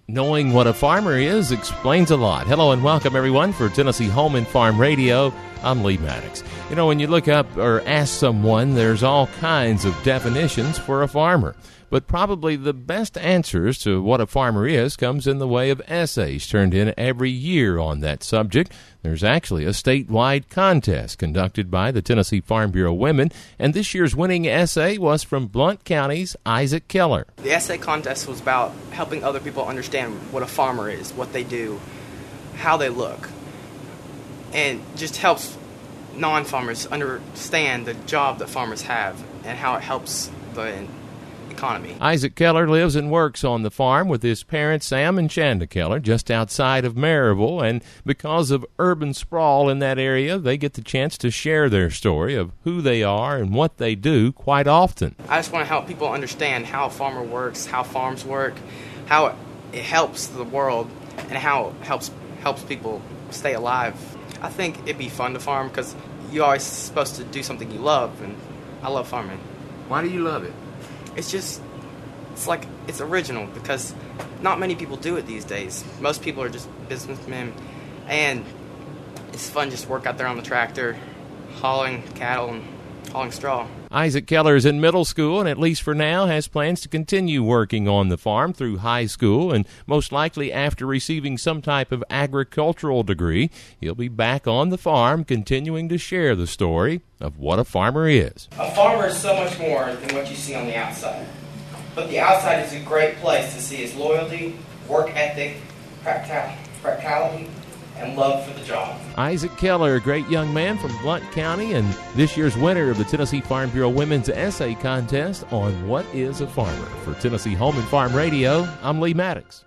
Knowing what a farmer is explains a lot. Hello and welcome, everyone, for Tennessee Home and Farm Radio. I'm Lee Maddox. You know, when you look up or ask someone, there's all kinds of definitions for a farmer. But probably the best answers to what a farmer is comes in the way of essays turned in every year on that subject. There's actually a statewide contest conducted by the Tennessee Farm Bureau Women, and this year's winning essay was from Blount County's Isaac Keller. The essay contest was about helping other people understand what a farmer is, what they do, how they look, and just helps non-farmers understand the job that farmers have and how it helps the economy. Isaac Keller lives and works on the farm with his parents, Sam and Shanda Keller, just outside of Maryville, and because of urban sprawl in that area, they get the chance to share their story of who they are and what they do quite often. I just want to help people understand how a farmer works, how farms work, how it helps the world, and how it helps people stay alive. I think it'd be fun to farm because you're always supposed to do something you love, and I love farming. Why do you love it? It's original because not many people do it these days. Most people are just businessmen, and it's fun just to work out there on the tractor, hauling cattle and hauling straw. Isaac Keller is in middle school and, at least for now, has plans to continue working on the farm through high school, and most likely after receiving some type of agricultural degree, he'll be back on the farm continuing to share the story of what a farmer is. A farmer is so much more than what you see on the outside. But the outside is a great place to see his loyalty, work ethic, practicality, and love for the job. Isaac Keller, a great young man from Blount County, and this year's winner of the Tennessee Farm Bureau Women's Essay Contest on What is a Farmer. For Tennessee Home and Farm Radio, I'm Lee Maddox.